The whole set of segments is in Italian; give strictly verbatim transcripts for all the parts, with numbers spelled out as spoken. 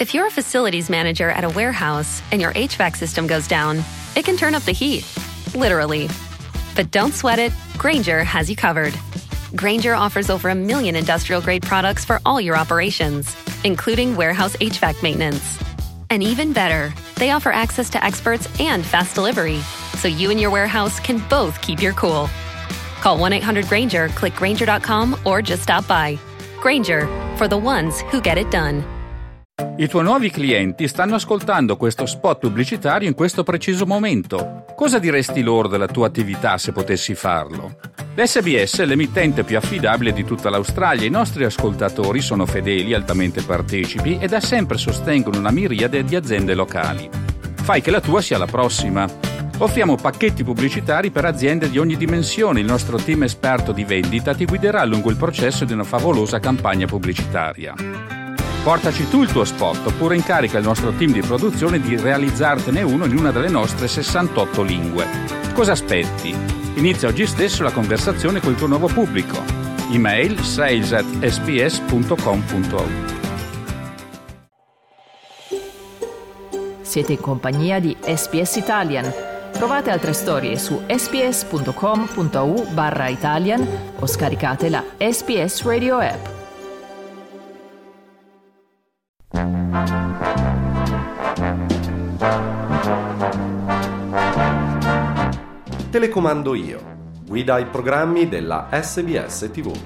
If you're a facilities manager at a warehouse and your H V A C system goes down, it can turn up the heat, literally. But don't sweat it, Grainger has you covered. Grainger offers over a million industrial-grade products for all your operations, including warehouse H V A C maintenance. And even better, they offer access to experts and fast delivery, so you and your warehouse can both keep your cool. Call one eight hundred Grainger, click Grainger dot com, or just stop by. Grainger, for the ones who get it done. I tuoi nuovi clienti stanno ascoltando questo spot pubblicitario in questo preciso momento. Cosa diresti loro della tua attività se potessi farlo? L'S B S è l'emittente più affidabile di tutta l'Australia. I nostri ascoltatori sono fedeli, altamente partecipi e da sempre sostengono una miriade di aziende locali. Fai che la tua sia la prossima. Offriamo pacchetti pubblicitari per aziende di ogni dimensione. Il nostro team esperto di vendita ti guiderà lungo il processo di una favolosa campagna pubblicitaria. Portaci tu il tuo spot oppure incarica il nostro team di produzione di realizzartene uno in una delle nostre sessantotto lingue. Cosa aspetti? Inizia oggi stesso la conversazione col tuo nuovo pubblico. Email sales at s b s punto com punto a u. Siete in compagnia di S B S Italian. Trovate altre storie su sbs.com.au barra Italian o scaricate la S B S Radio app. Telecomando io. Guida ai programmi della S B S T V.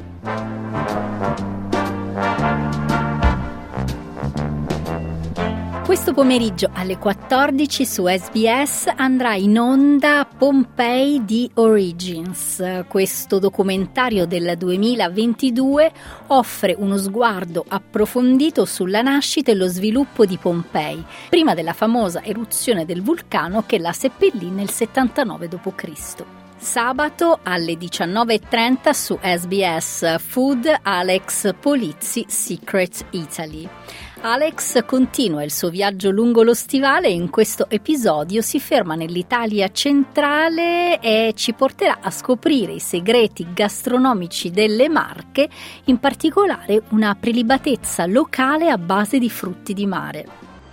Questo pomeriggio alle quattordici su S B S andrà in onda Pompei di Origins. Questo documentario del duemilaventidue offre uno sguardo approfondito sulla nascita e lo sviluppo di Pompei, prima della famosa eruzione del vulcano che la seppellì nel settantanove dopo Cristo. Sabato alle diciannove e trenta su S B S Food Alex Polizzi Secret Italy. Alex continua il suo viaggio lungo lo stivale e in questo episodio si ferma nell'Italia centrale e ci porterà a scoprire i segreti gastronomici delle Marche, in particolare una prelibatezza locale a base di frutti di mare.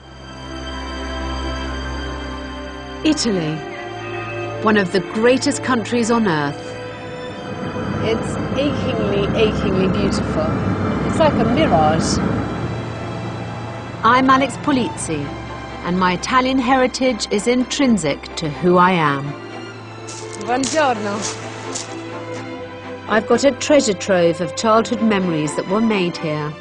Italy, one of the greatest countries on earth. It's achingly, achingly beautiful. It's like a mirage. I'm Alex Polizzi, and my Italian heritage is intrinsic to who I am. Buongiorno. I've got a treasure trove of childhood memories that were made here.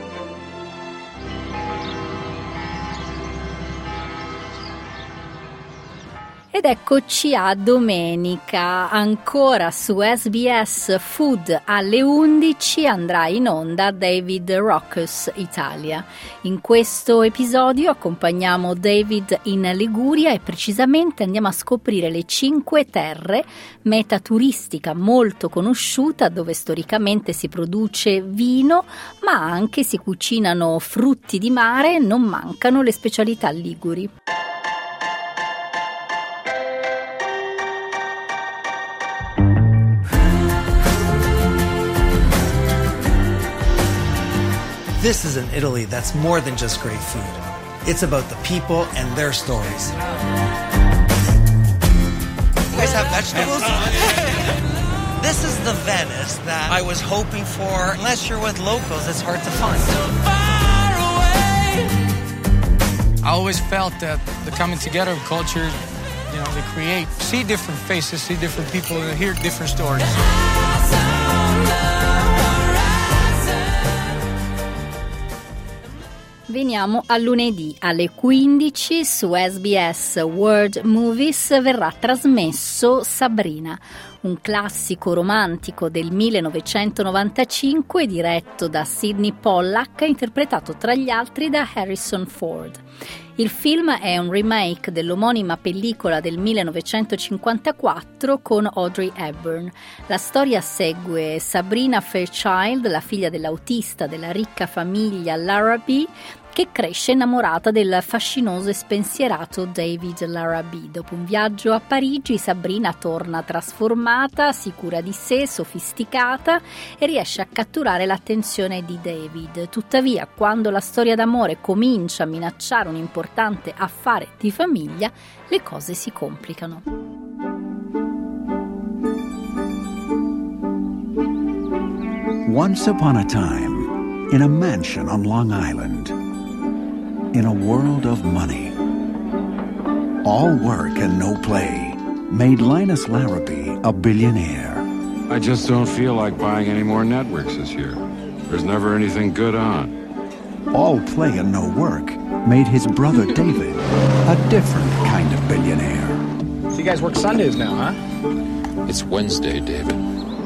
Ed eccoci a domenica, ancora su S B S Food alle undici andrà in onda David Rockus Italia. In questo episodio accompagniamo David in Liguria e precisamente andiamo a scoprire le Cinque Terre, meta turistica molto conosciuta dove storicamente si produce vino, ma anche si cucinano frutti di mare, non mancano le specialità liguri. This is an Italy that's more than just great food. It's about the people and their stories. You guys have vegetables? This is the Venice that I was hoping for. Unless you're with locals, it's hard to find. I always felt that the coming together of cultures, you know, they create, see different faces, see different people, and hear different stories. Veniamo a lunedì alle quindici su S B S World Movies verrà trasmesso Sabrina, un classico romantico del millenovecentonovantacinque diretto da Sidney Pollack, interpretato tra gli altri da Harrison Ford. Il film è un remake dell'omonima pellicola del millenovecentocinquantaquattro con Audrey Hepburn. La storia segue Sabrina Fairchild, la figlia dell'autista della ricca famiglia Larrabee, che cresce innamorata del fascinoso e spensierato David Larrabee. Dopo un viaggio a Parigi, Sabrina torna trasformata, sicura di sé, sofisticata e riesce a catturare l'attenzione di David. Tuttavia, quando la storia d'amore comincia a minacciare un importante affare di famiglia, le cose si complicano. Once upon a time, in a mansion on Long Island, in a world of money, all work and no play made Linus Larrabee a billionaire. I just don't feel like buying any more networks this year. There's never anything good on. All play and no work made his brother David a different kind of billionaire. So you guys work Sundays now, huh? It's Wednesday, David.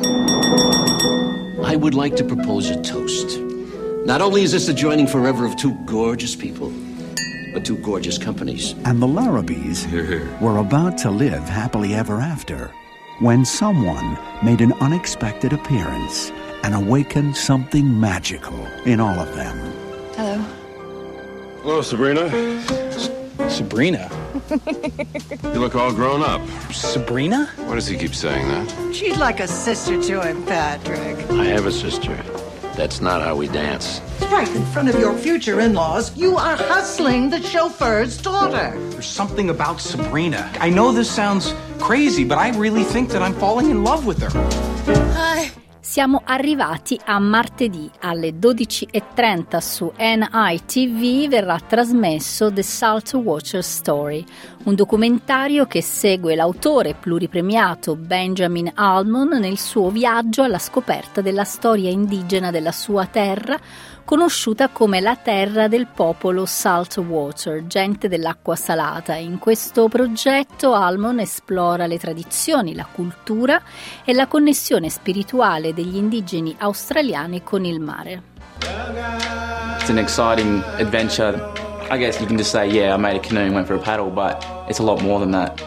I would like to propose a toast. Not only is this the joining forever of two gorgeous people, but two gorgeous companies. And the Larrabees were about to live happily ever after when someone made an unexpected appearance and awakened something magical in all of them. Hello. Hello, Sabrina. S- Sabrina? You look all grown up. Sabrina? Why does he keep saying that? She's like a sister to him, Patrick. I have a sister. That's not how we dance. Right in front of your future in-laws, you are hustling the chauffeur's daughter. There's something about Sabrina. I know this sounds crazy, but I really think that I'm falling in love with her. Hi. Siamo arrivati a martedì. Alle dodici e trenta su N I T V verrà trasmesso The Saltwater Story, un documentario che segue l'autore pluripremiato Benjamin Almond nel suo viaggio alla scoperta della storia indigena della sua terra, conosciuta come la terra del popolo Saltwater, gente dell'acqua salata. In questo progetto Almond esplora le tradizioni, la cultura e la connessione spirituale degli indigeni australiani con il mare. It's an exciting adventure. I guess you can just say, yeah, I made a canoe and went for a paddle, but it's a lot more than that.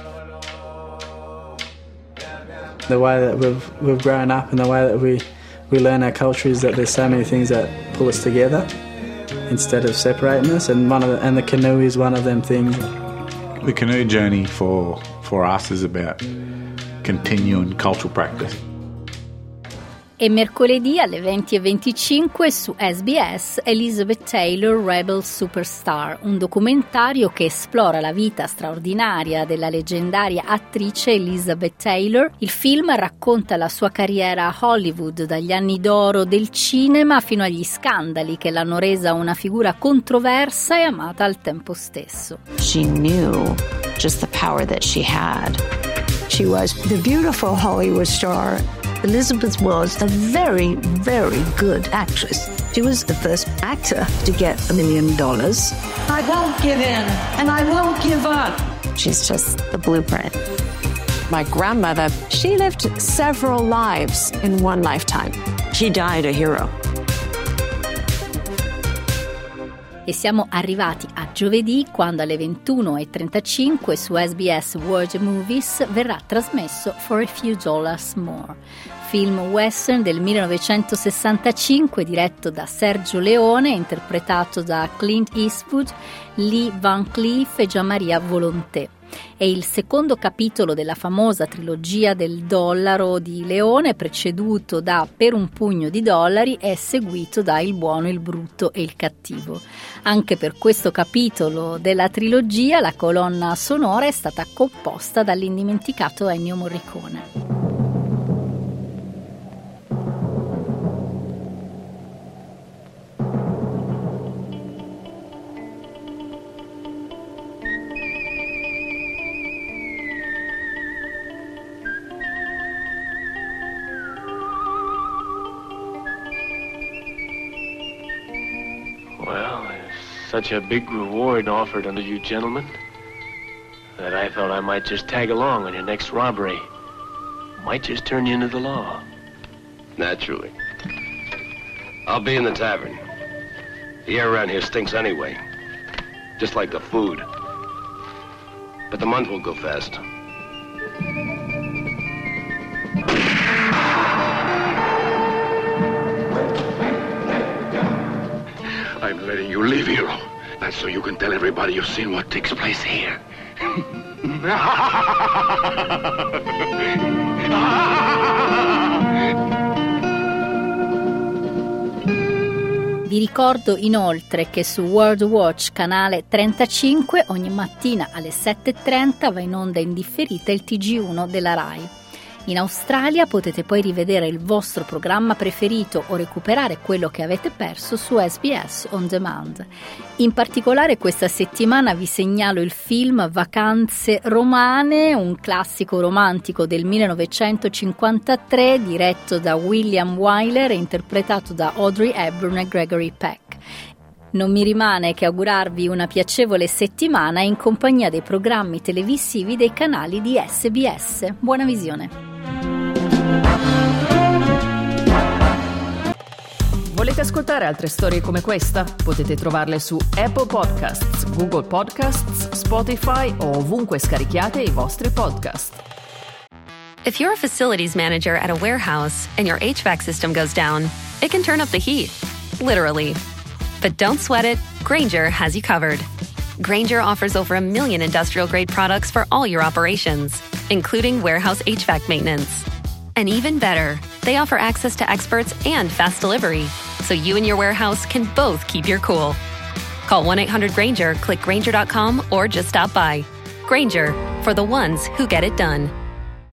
The way that we've we've grown up and the way that we we learn our culture is that there's so many things that pull us together instead of separating us, and one of the, and the canoe is one of them things. The canoe journey for for us is about continuing cultural practice. E mercoledì alle venti e venticinque su S B S Elizabeth Taylor Rebel Superstar, un documentario che esplora la vita straordinaria della leggendaria attrice Elizabeth Taylor. Il film racconta la sua carriera a Hollywood dagli anni d'oro del cinema fino agli scandali che l'hanno resa una figura controversa e amata al tempo stesso. She knew just the power that she had. She was the beautiful Hollywood star. Elizabeth was a very, very good actress. She was the first actor to get a million dollars. I won't give in, and I won't give up. She's just the blueprint. My grandmother, she lived several lives in one lifetime. She died a hero. E siamo arrivati a giovedì, quando alle ventuno e trentacinque su S B S World Movies verrà trasmesso For a Few Dollars More, film western del millenovecentosessantacinque diretto da Sergio Leone, interpretato da Clint Eastwood, Lee Van Cleef e Gianmaria Volonté. È il secondo capitolo della famosa trilogia del dollaro di Leone, preceduto da Per un pugno di dollari e seguito da Il buono, il brutto e il cattivo. Anche per questo capitolo della trilogia la colonna sonora è stata composta dall'indimenticato Ennio Morricone. Well, there's such a big reward offered unto you gentlemen that I thought I might just tag along on your next robbery. Might just turn you into the law. Naturally. I'll be in the tavern. The air around here stinks anyway. Just like the food. But the month will go fast. I'm letting you leave, hero. That's so you can tell everybody you've seen what takes place here. Vi ricordo inoltre che su World Watch canale trentacinque ogni mattina alle sette e trenta va in onda in differita il T G uno della Rai. In Australia potete poi rivedere il vostro programma preferito o recuperare quello che avete perso su S B S On Demand. In particolare questa settimana vi segnalo il film Vacanze romane, un classico romantico del millenovecentocinquantatré diretto da William Wyler e interpretato da Audrey Hepburn e Gregory Peck. Non mi rimane che augurarvi una piacevole settimana in compagnia dei programmi televisivi dei canali di S B S. Buona visione! Volete ascoltare altre storie come questa? Potete trovarle su Apple Podcasts, Google Podcasts, Spotify o ovunque scarichiate i vostri podcast. If you're a facilities manager at a warehouse and your H V A C system goes down, it can turn up the heat, literally. But don't sweat it, Grainger has you covered. Grainger offers over a million industrial-grade products for all your operations, including warehouse H V A C maintenance. And even better, they offer access to experts and fast delivery, so you and your warehouse can both keep your cool. Call one eight hundred Grainger, click Grainger dot com, or just stop by. Grainger, for the ones who get it done.